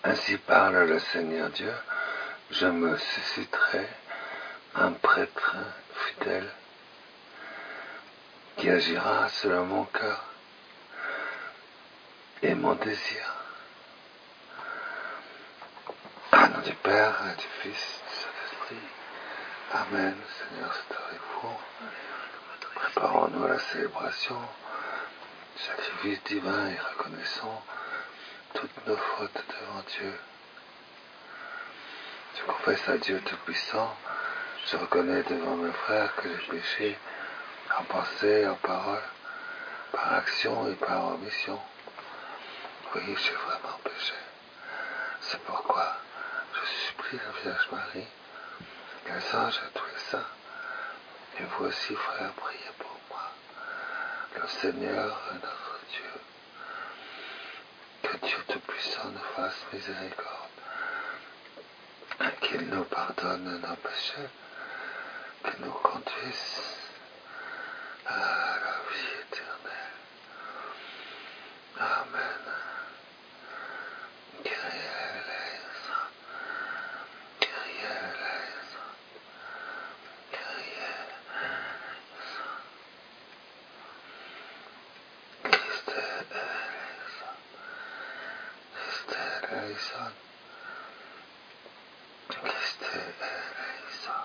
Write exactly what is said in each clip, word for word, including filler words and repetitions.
Ainsi parle le Seigneur Dieu, je me susciterai un prêtre fidèle qui agira selon mon cœur et mon désir. Au nom du Père, et du Fils, du Saint-Esprit. Amen. Seigneur, c'est avec vous. Préparons-nous à la célébration du sacrifice divin et reconnaissons toutes nos fautes devant Dieu. Je confesse à Dieu Tout-Puissant, je reconnais devant mes frères que j'ai péché en pensée, en parole, par action et par omission. Oui, j'ai vraiment péché. C'est pourquoi je supplie la Vierge Marie, les anges et tous les saints, et vous aussi, frères, priez pour moi. Le Seigneur, notre Dieu, que Dieu Tout-Puissant nous fasse miséricorde, qu'il nous pardonne nos péchés, qu'il nous conduise à la vie éternelle. Amen. Kyrie eleison, Kyrie eleison, Kyrie eleison, Christe eleison, Christe eleison, Christe eleison,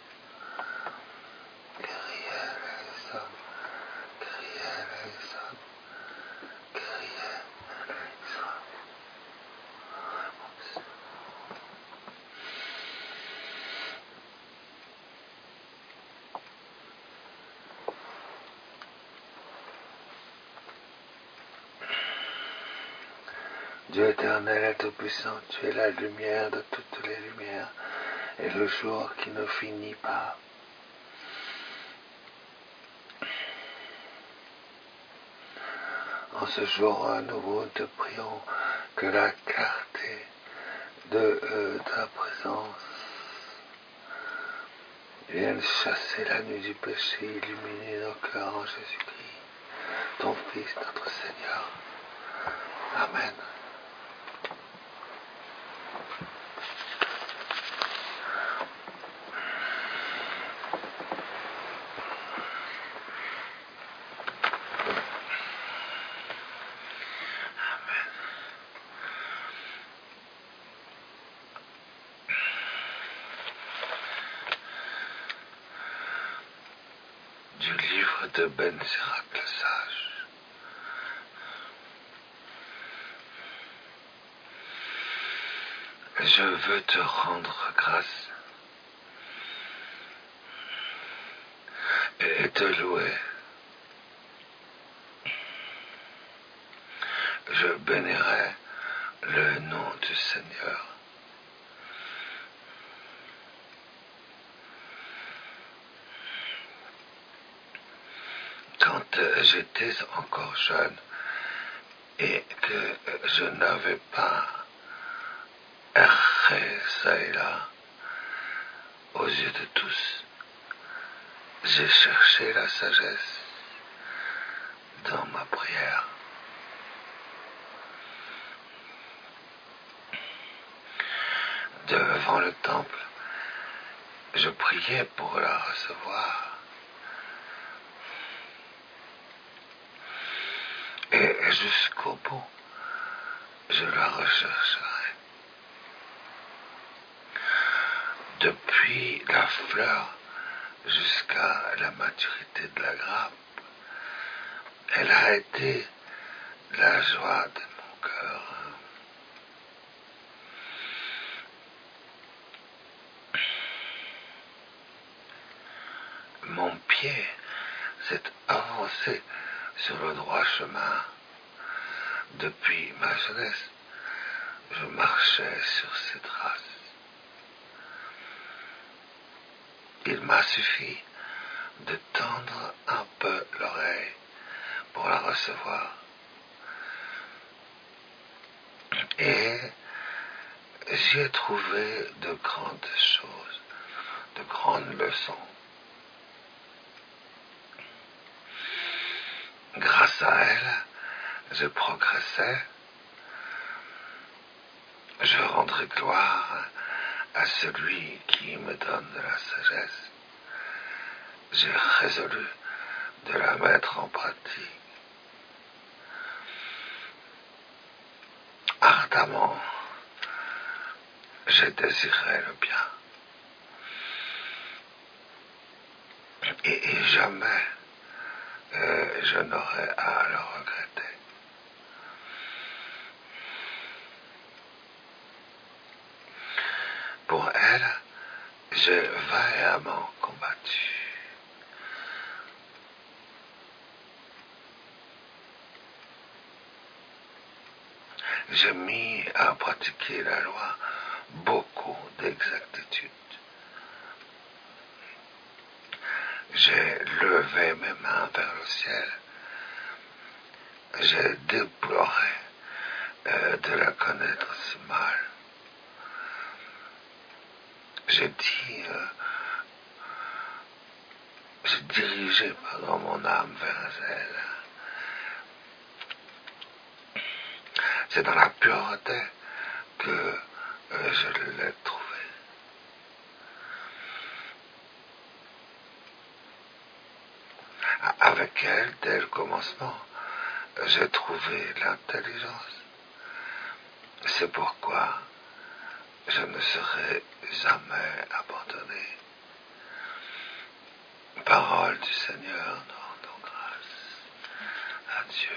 Kyrie eleison, Kyrie eleison, Kyrie eleison. Dieu éternel et tout-puissant, tu es la lumière de toutes les lumières et le jour qui ne finit pas. En ce jour à nouveau, te prions que la clarté de euh, ta présence vienne chasser la nuit du péché, illuminer nos cœurs en Jésus-Christ, ton Fils, notre Seigneur. Amen. Du livre de Ben Sirac le sage. Je veux te rendre grâce et te louer. Je bénirai le nom du Seigneur. Quand j'étais encore jeune et que je n'avais pas erré ça et là aux yeux de tous, j'ai cherché la sagesse dans ma prière. Devant le temple, je priais pour la recevoir. Et jusqu'au bout, je la rechercherai. Depuis la fleur jusqu'à la maturité de la grappe, elle a été la joie de mon cœur. Mon pied s'est avancé sur le droit chemin. Depuis ma jeunesse, je marchais sur ses traces. Il m'a suffi de tendre un peu l'oreille pour la recevoir. Et j'y ai trouvé de grandes choses, de grandes leçons. Grâce à elle, je progressais je rendrai gloire à celui qui me donne de la sagesse. J'ai résolu de la mettre en pratique. Ardemment, j'ai désiré le bien. Et, et jamais euh, je n'aurai à le regretter. Pour elle, j'ai vaillamment combattu. J'ai mis à pratiquer la loi beaucoup d'exactitude. J'ai levé mes mains vers le ciel. J'ai déploré euh, de la connaître si mal. J'ai dit, euh, j'ai dirigé pardon, mon âme vers elle. C'est dans la pureté que euh, je l'ai trouvée. Avec elle, dès le commencement, j'ai trouvé l'intelligence. C'est pourquoi je ne serai jamais abandonné. Parole du Seigneur, nous rendons grâce à Dieu.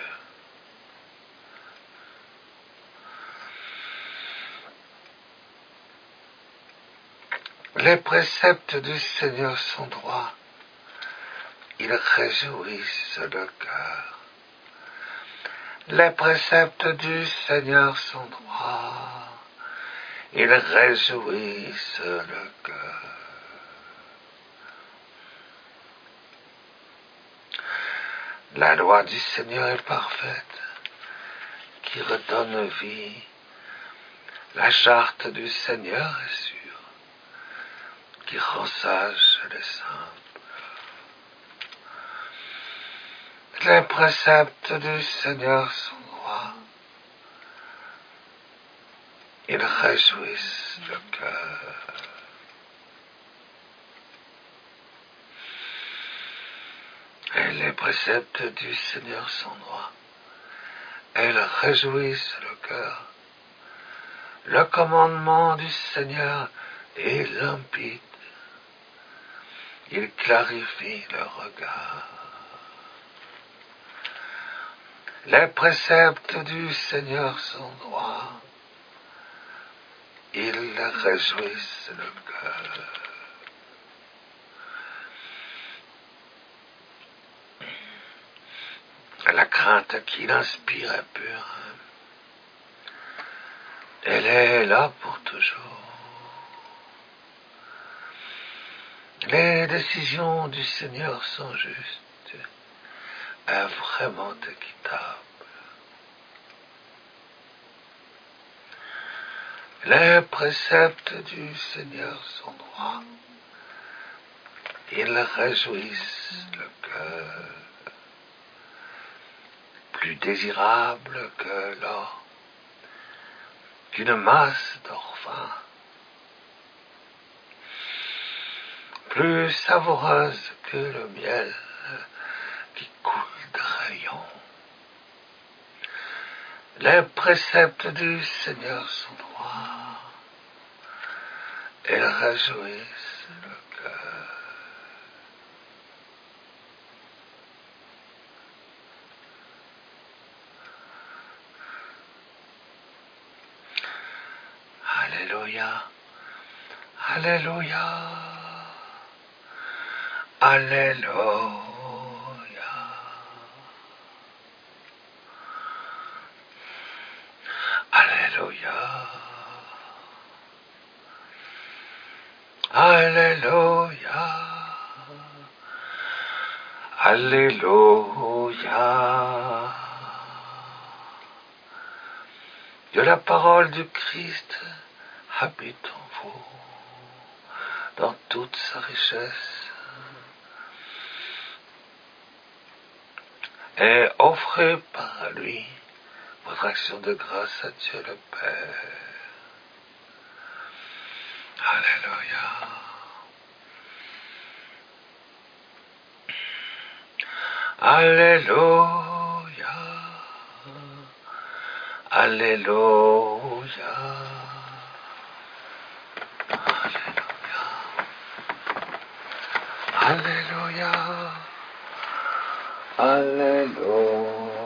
Les préceptes du Seigneur sont droits. Ils réjouissent le cœur. Les préceptes du Seigneur sont droits. Ils réjouissent le cœur. La loi du Seigneur est parfaite, qui redonne vie. La charte du Seigneur est sûre, qui rend sages les simples. Les préceptes du Seigneur sont droits. Ils réjouissent le cœur. Et les préceptes du Seigneur sont droits. Elles réjouissent le cœur. Le commandement du Seigneur est limpide. Il clarifie le regard. Les préceptes du Seigneur sont droits. Ils réjouissent le cœur. La crainte qu'il inspire est pure. Elle est là pour toujours. Les décisions du Seigneur sont justes et vraiment équitables. Les préceptes du Seigneur sont droits. Ils réjouissent le cœur. Plus désirable que l'or, qu'une masse d'or fin, plus savoureuse que le miel qui coule de rayons. Les préceptes du Seigneur sont droits, ils réjouissent le cœur. Alléluia, Alléluia, Alléluia. Alléluia. Alléluia. Alléluia. Que la parole du Christ habite en vous, dans toute sa richesse, et offrez par lui votre action de grâce à Dieu le Père. Alléluia. Alléluia. Alléluia. Alléluia. Alléluia.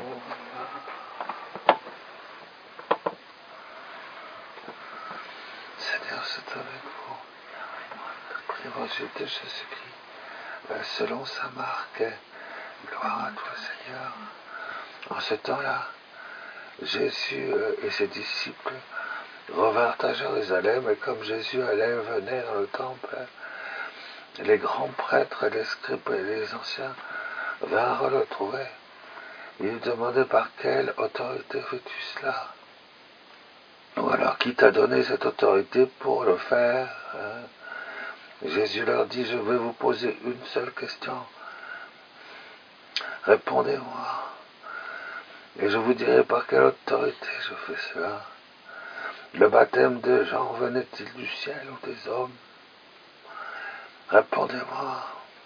Seigneur, c'est avec vous. L'évangile de Jésus-Christ, selon sa marque. Gloire à toi, Seigneur. En ce temps-là, Jésus et ses disciples revinrent à Jérusalem, et comme Jésus allait et venait dans le temple, les grands prêtres, les scribes et les anciens vinrent le trouver. Ils lui demandaient par quelle autorité fais-tu cela? Ou alors, qui t'a donné cette autorité pour le faire, hein? Jésus leur dit, je vais vous poser une seule question. Répondez-moi, et je vous dirai par quelle autorité je fais cela. Le baptême de Jean venait-il du ciel ou des hommes? Répondez-moi.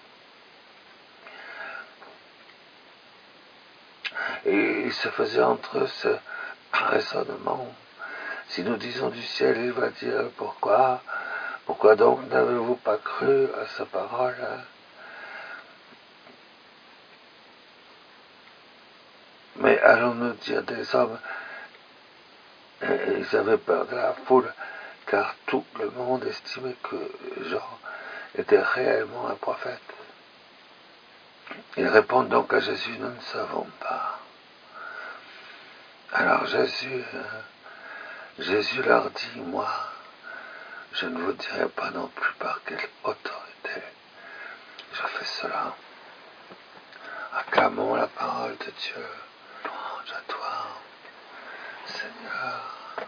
Et il se faisait entre eux ce raisonnement. Si nous disons du ciel, il va dire pourquoi? Pourquoi donc n'avez-vous pas cru à sa parole? Mais allons-nous dire des hommes? Et ils avaient peur de la foule, car tout le monde estimait que Jean était réellement un prophète. Ils répondent donc à Jésus, nous ne savons pas. Alors Jésus, Jésus leur dit, moi, je ne vous dirai pas non plus par quelle autorité je fais cela. Acclamons la parole de Dieu. Louange à toi, Seigneur.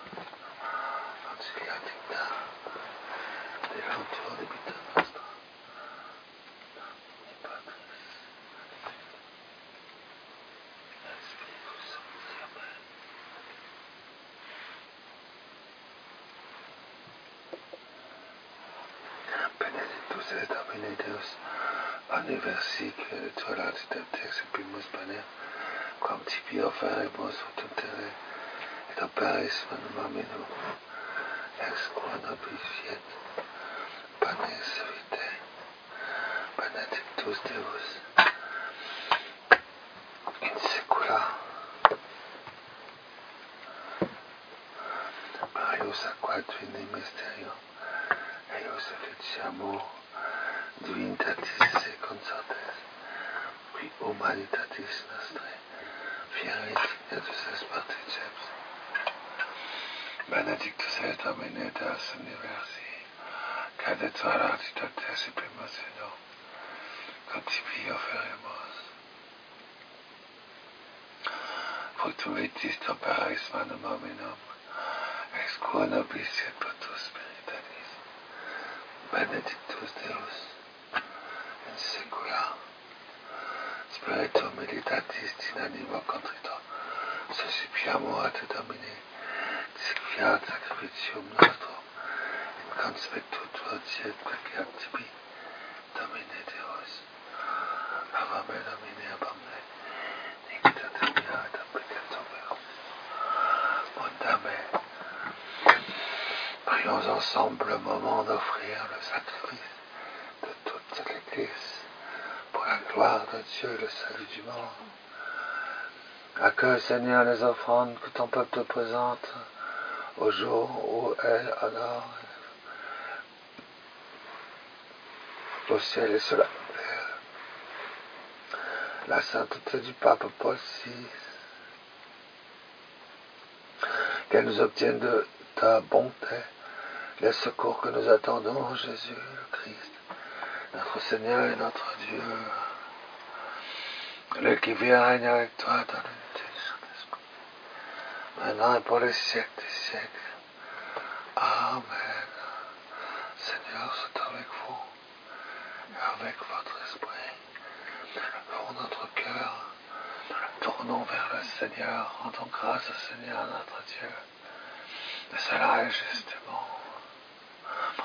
Benedictus es Domine Deus, omniversi, que tu la titex et primus panem, quam tibi offeremus ut tere, et operis manum menu, ex qua nobis fiet, panis vitae, benedictus Deus, in secula. Marius aquatvini mysterio, eius efficiamur divinitatis et consortes, qui humanitatis nostrae, fieri dignatus es particeps. Benedictus es Domine Deus universi, cadet titates et primus vino, quam tibi offeremus. Fructum vitis operis manum hominum, ex qua nobis et potus spiritualis. Benedictus Deus, in secula. Spiritum militatis in animo contrito, suscipiamo a te Domine, sic fiat sacrificium nostrum, in conspectu tuo et placeat tibi, Domine Deus. Avame Domine, avame, nicta te mea et applicatum meum. Amen. Prions ensemble le moment d'offrir le sacrifice de toute l'Église pour la gloire de Dieu et le salut du monde. Accueille, Seigneur, les offrandes que ton peuple te présente au jour où elle honore au ciel et sur la terre la sainteté du pape Paul six, qu'elle nous obtienne de ta bonté les secours que nous attendons en Jésus le Christ, notre Seigneur et notre Dieu, le qui vient régner avec toi dans l'unité du Saint-Esprit, maintenant et pour les siècles des siècles. Amen. Seigneur, c'est avec vous et avec votre esprit. Pour notre cœur, tournons vers le Seigneur, rendons grâce au Seigneur notre Dieu. Et cela est justement.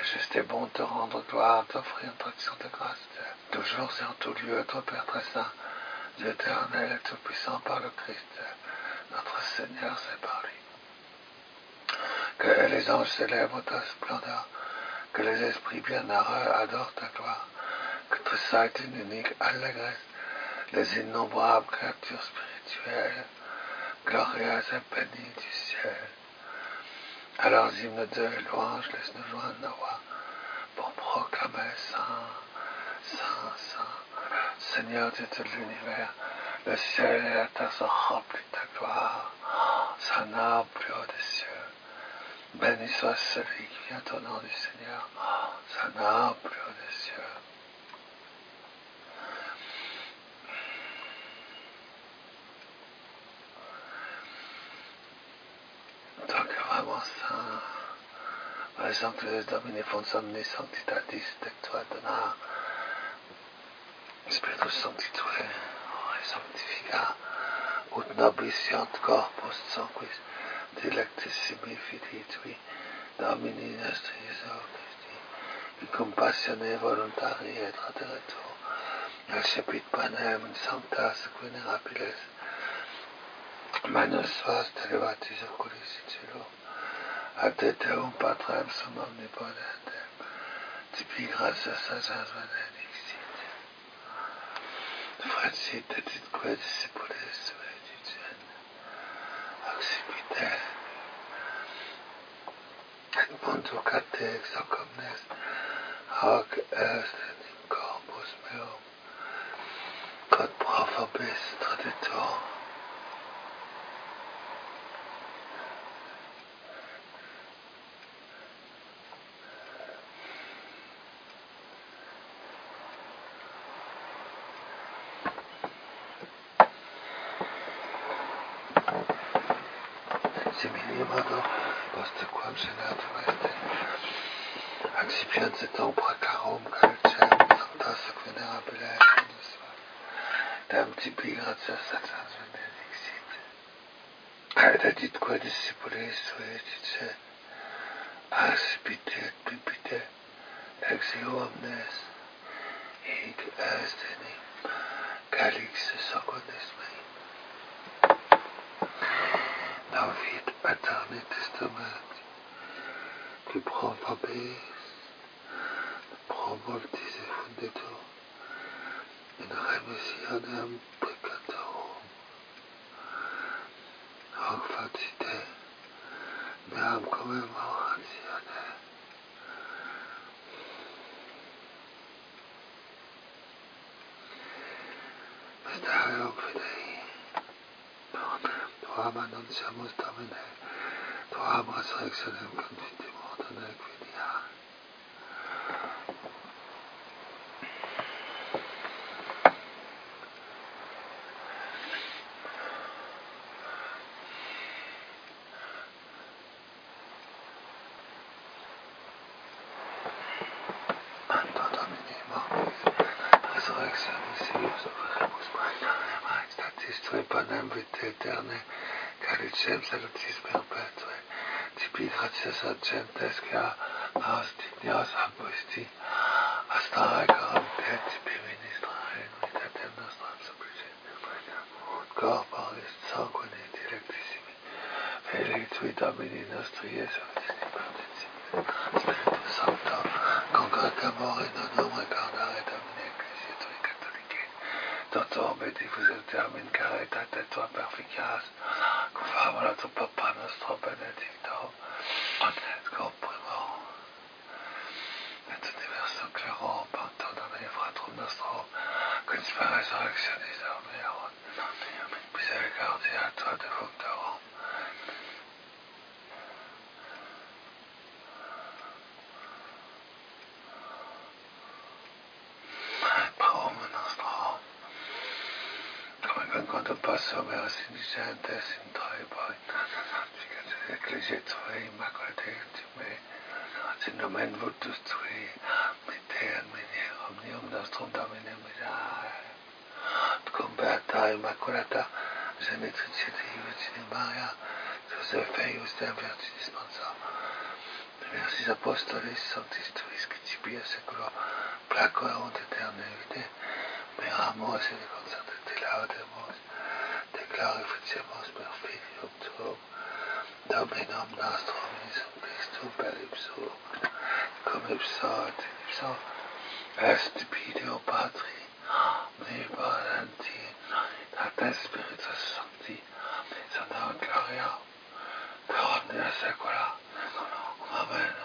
juste et bon de te rendre gloire, t'offrir une traction de grâce, toujours et en tout lieu, toi Père très saint, Dieu éternel et tout-puissant par le Christ, notre Seigneur, c'est par lui. Que les anges célèbrent ta splendeur, que les esprits bienheureux adorent ta gloire, que tout ça est une unique allégresse, les innombrables créatures spirituelles, glorieuses et bénies du ciel. À leurs hymnes de louange, laisse-nous joindre nos voix pour proclamer Saint, Saint, Saint, Seigneur Dieu de l'univers, le ciel et la terre sont remplis de ta gloire. Saint plus haut des cieux. Béni soit celui qui vient au nom du Seigneur. Saint plus haut des cieux. Toi qui es vraiment saint, par exemple, les Domini fons omnis sanctitatis tectua dona, Spiritus Sanctitue, sanctifica, ut nobis iant corpus sanguis, dilectissimi filii tui, Domini nostri Jesu Christi, in compassione voluntari et trateretur, recepit panem in sancta sequenerabiles, manus vas televatis oculis in cielo, ad te Deum Patrem sum omnipotentem, tibi gratias asas benedictit, fracit et itque discipulis sui dicen, accipite, et conducate ex hoc omnes, hoc est in corpus meum, quod pro vobis traditor, simillimado post quam senatum est, accipiens et ombra carum calicem sancta sequenerabiles manus vas, Dem tibi gratias asas benedictit, et editque discipulis sui dicet, accipite et bibite, ex eo omnes, hic est enim, calix secundis mei. David aeterni testament, qui pro vobis, pro mortis effunditur, in remissionem peccatorum, hoc facite, meam commemoratione. Mysterium Fidei, Tuam annunciamus Domine, Tuam resurrectionem confitemur de nequidia. Anto Domini mortis, resurrectionis eius operimus majestatis tui panem vitae aeternae, calicem salutis perpetue, tibi gratias ad gentes quia nos dignos ambusti, astare coram te tibi ministrare in vitatem nostram supplicem, ut corporis sanguine dilectissimi, Filii tui Domini nostri Iesu Christi participi, Spiritus Sancto, congregamur in unum recordare Domini Ecclesiae tui Catholicae, totum et diffusum termin caritate tua perficias, cum fabula tu Papa nostro benedicto, et cum primo, et universum claro, Panto Domini Fratrum nostro, quis per resurrectionis omnium, misericordia tua defunctorum, Parum nostrum, come quantum passum eras indigentes in traibo, santificatis Ecclesiae Tui, Immaculatae Intime, in nomen vultus Tui, mite ad mene omnium nostrum Domine miserere, et cum beata Immaculata, genitrix Dei Virgine Maria, Joseph eius Dei Virginis Sponsor, Versis apostolis sanctis tuis quicipia secula placuerunt aeterne vitae, miramus et concertete laudemus, te glorificemus per filium tuum, Dominum nostrum Iesum Christum per ipsum, cum ipso et in ipso est Filio Patri, omnipotentia, et Spiritus Sancti, Sancta Gloria, per omnia saecula. Amen.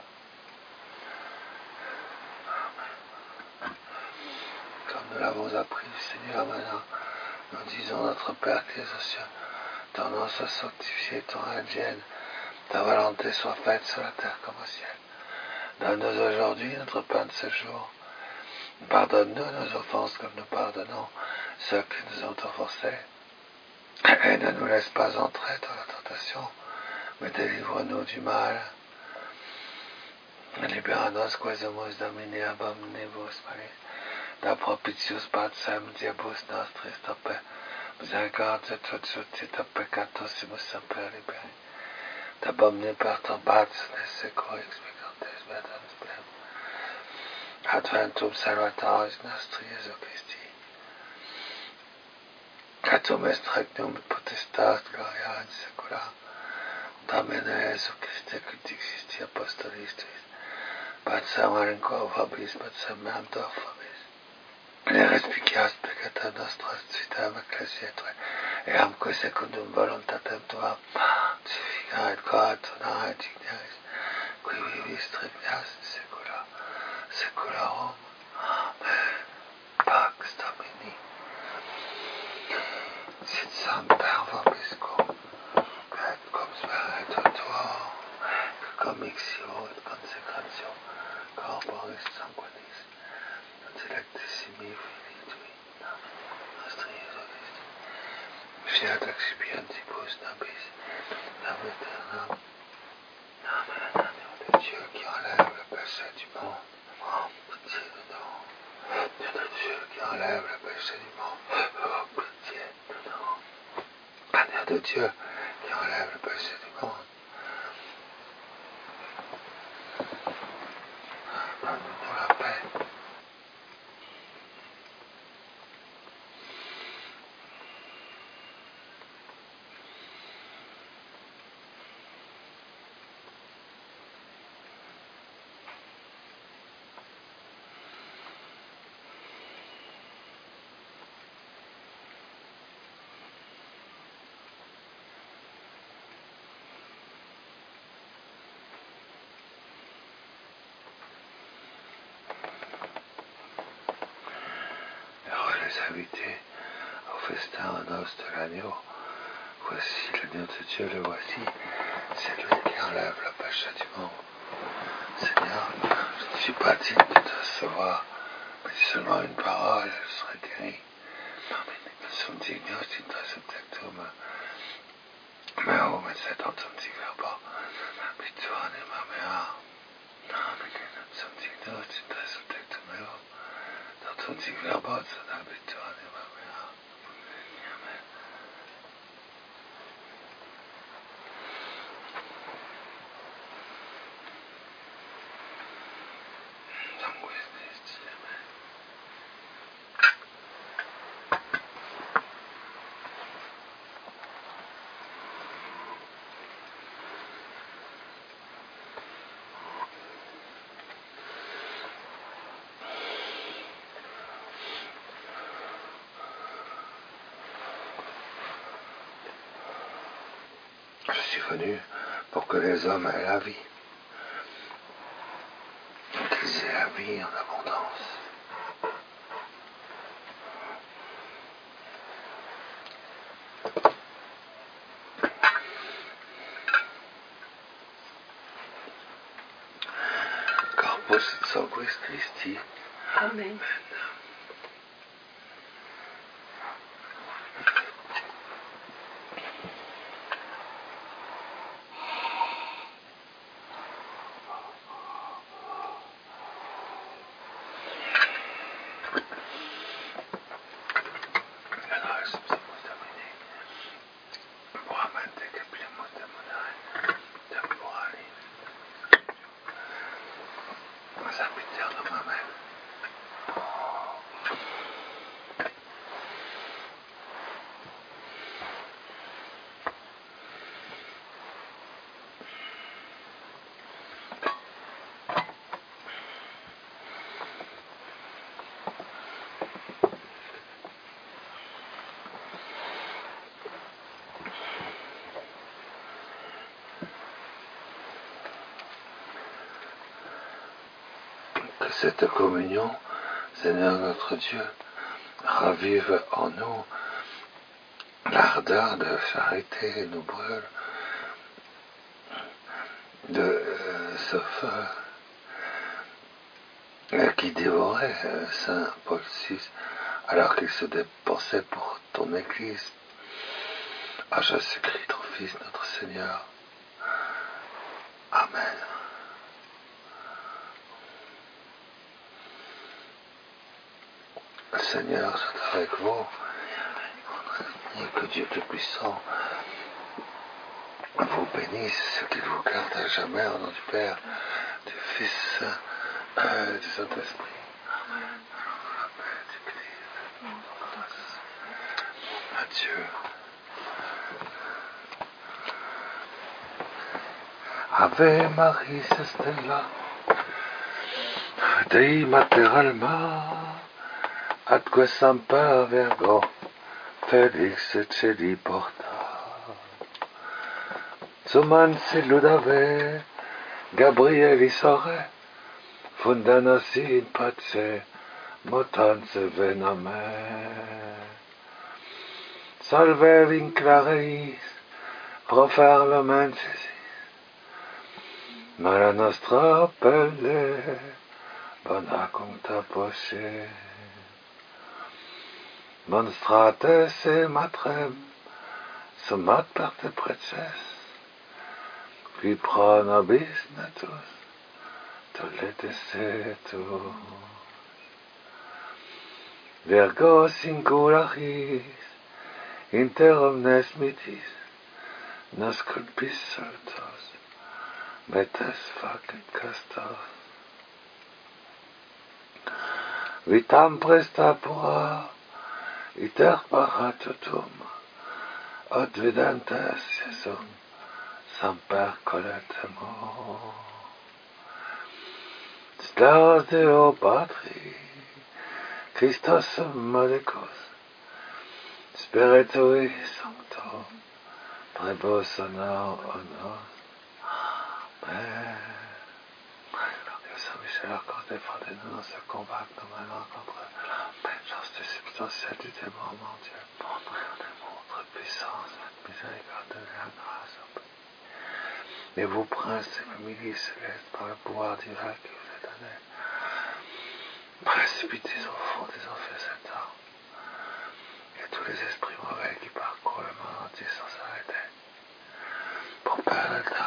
Comme nous l'avons appris, Seigneur, maintenant, nous disons notre Père qui es aux cieux, ton nom soit sanctifié, ton règne vienne, ta volonté soit faite sur la terre comme au ciel. Donne-nous aujourd'hui notre pain de ce jour. Pardonne-nous nos offenses comme nous pardonnons ceux qui nous ont offensés. Et ne nous laisse pas entrer dans la tentation, mais délivre-nous du mal. Libera-nos quaesumus Domini ab omnibus malis, da propitius pacem diabus nostris tope, misericordia et a peccatosimus semper liberi, da omni perturbationis securi expicantes metus plem, adventum salvatoris nostri Iesu Christi, et tum est regnum et potestas gloria in saecula. Domine Iesu Christe, qui dixisti apostolis tuis, Patsam arinquo vobis, patsam meam dor vobis. Ne respicias peccata nostra, citam ecclesiae, eamque secundum voluntatem tuam, civica et coatona et dignaris, qui vivis trivias in saecula, saeculorum. Amen. Pax Domini. Sit semper vobiscum, et cum spiritu tuo, commixio et consecratio corporis sanguinis, et electissimi Filii Tui, nostri Iesu Christi, fiat expiantibus nobis, nam aeternam. Amen. Agneau de Dieu qui enlève le péché du monde, oh, pitié de nous. Dieu de Dieu qui enlève le péché du monde, oh, pitié de nous. Agneau de Dieu qui enlève le péché du monde, donne-nous la paix. Invités au festin aux noces de l'agneau. Voici l'agneau de Dieu, le voici, c'est lui qui enlève le péché du monde. Seigneur, je ne suis pas digne de te recevoir, mais seulement une parole, je serai guéri. Sum dignus in te subtectum, meum et sedentum verbo, habitu anima mea. Sum dignus in te subtectum meum, sedentum verbo, habitu anima mea. Amen. Sanguis Christi, amen. Je suis venu pour que les hommes aient la vie, qu'ils aient la vie en abondance. Corpus et sanguis Christi. Amen. cette communion, Seigneur notre Dieu, ravive en nous l'ardeur de charité et nous brûle de euh, ce feu euh, qui dévorait euh, Saint Paul six alors qu'il se dépensait pour ton Église. À Jésus-Christ, ton Fils, notre Seigneur. Amen. Le Seigneur soit avec vous. Et que Dieu Tout-Puissant vous bénisse, qu'il vous garde à jamais au nom du Père, du Fils et du Saint-Esprit. Amen. Adieu. Ave Maris Stella, Dei Mater Alma, atque semper Virgo, Felix cedi porta. Suman ludave, Gabrielis ore, fundanas in pace, motans vename. Salve vinclareis, profer mensis, Mala nostra pelle, bona conta poche. Monstrates et matrem, sumat parte preces, qui pro nobis natus, toletes tu. Virgo singularis, inter omnes mitis, nos culpis saltos, metes facet castos. Vitam presta pura, iter paratutum, od vidantes Iesum, semper colletemo. Staros Deo Patri, Christos Modicus, Spiritui Sancto, Trebus honor honor. Amen. Saint Michel, encore défendez-nous dans ce combat que nous menons contre l'injustice substantielle du démon, mon Dieu. Montrez-nous votre puissance, votre miséricorde de la grâce. Et vous, princes et milices célestes, par le pouvoir divin qui vous est donné, précipitez au fond des enfers Satan et tous les esprits mauvais qui parcourent le monde entier sans s'arrêter pour perdre le temps